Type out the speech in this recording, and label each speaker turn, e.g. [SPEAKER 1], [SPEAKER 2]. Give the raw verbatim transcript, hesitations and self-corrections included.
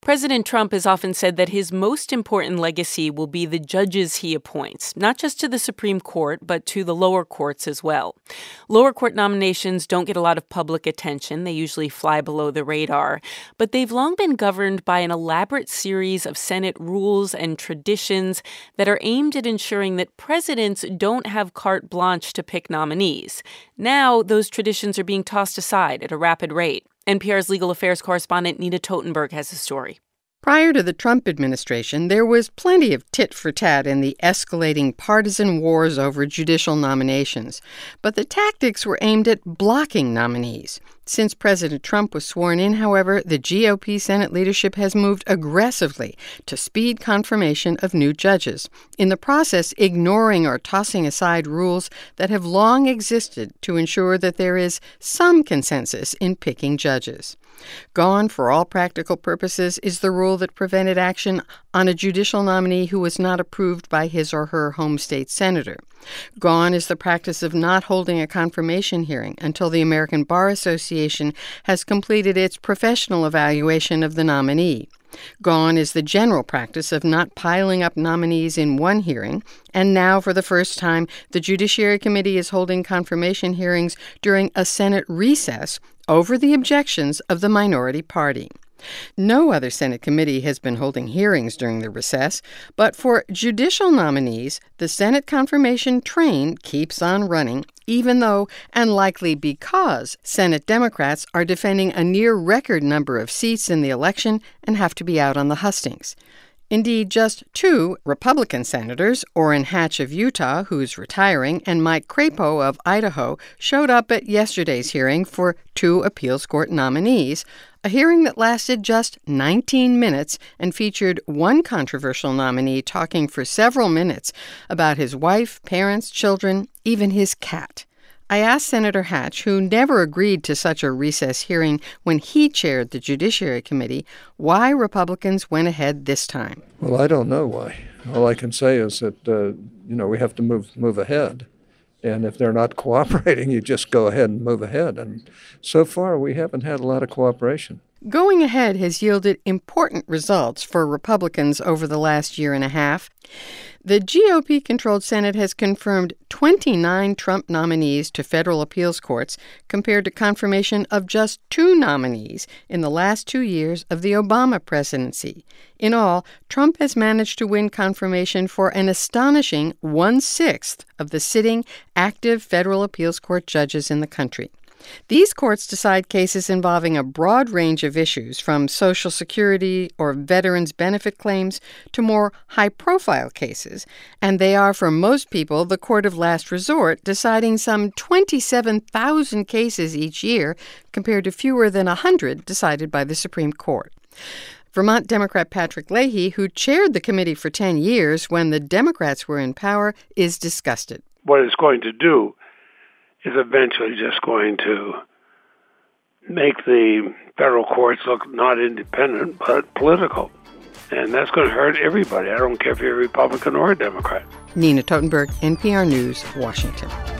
[SPEAKER 1] President Trump has often said that his most important legacy will be the judges he appoints, not just to the Supreme Court, but to the lower courts as well. Lower court nominations don't get a lot of public attention. They usually fly below the radar. But they've long been governed by an elaborate series of Senate rules and traditions that are aimed at ensuring that presidents don't have carte blanche to pick nominees. Now, those traditions are being tossed aside at a rapid rate. N P R's legal affairs correspondent Nina Totenberg has the story.
[SPEAKER 2] Prior to the Trump administration, there was plenty of tit-for-tat in the escalating partisan wars over judicial nominations. But the tactics were aimed at blocking nominees. Since President Trump was sworn in, however, the G O P Senate leadership has moved aggressively to speed confirmation of new judges, in the process ignoring or tossing aside rules that have long existed to ensure that there is some consensus in picking judges. Gone, for all practical purposes, is the rule that prevented action on a judicial nominee who was not approved by his or her home state senator. Gone is the practice of not holding a confirmation hearing until the American Bar Association has completed its professional evaluation of the nominee. Gone is the general practice of not piling up nominees in one hearing, and now, for the first time, the Judiciary Committee is holding confirmation hearings during a Senate recess over the objections of the minority party. No other Senate committee has been holding hearings during the recess, but for judicial nominees, the Senate confirmation train keeps on running, even though, and likely because, Senate Democrats are defending a near-record number of seats in the election and have to be out on the hustings. Indeed, just two Republican senators, Orrin Hatch of Utah, who's retiring, and Mike Crapo of Idaho, showed up at yesterday's hearing for two appeals court nominees, a hearing that lasted just nineteen minutes and featured one controversial nominee talking for several minutes about his wife, parents, children, even his cat. I asked Senator Hatch, who never agreed to such a recess hearing when he chaired the Judiciary Committee, why Republicans went ahead this time.
[SPEAKER 3] Well, I don't know why. All I can say is that, uh, you know, we have to move move ahead. And if they're not cooperating, you just go ahead and move ahead. And so far, we haven't had a lot of cooperation.
[SPEAKER 2] Going ahead has yielded important results for Republicans over the last year and a half. The G O P-controlled Senate has confirmed twenty-nine Trump nominees to federal appeals courts, compared to confirmation of just two nominees in the last two years of the Obama presidency. In all, Trump has managed to win confirmation for an astonishing one-sixth of the sitting active federal appeals court judges in the country. These courts decide cases involving a broad range of issues, from Social Security or veterans' benefit claims to more high-profile cases, and they are, for most people, the court of last resort, deciding some twenty-seven thousand cases each year compared to fewer than one hundred decided by the Supreme Court. Vermont Democrat Patrick Leahy, who chaired the committee for ten years when the Democrats were in power, is disgusted.
[SPEAKER 4] What it's going to do is eventually just going to make the federal courts look not independent, but political. And that's going to hurt everybody. I don't care if you're a Republican or a Democrat.
[SPEAKER 2] Nina Totenberg, N P R News, Washington.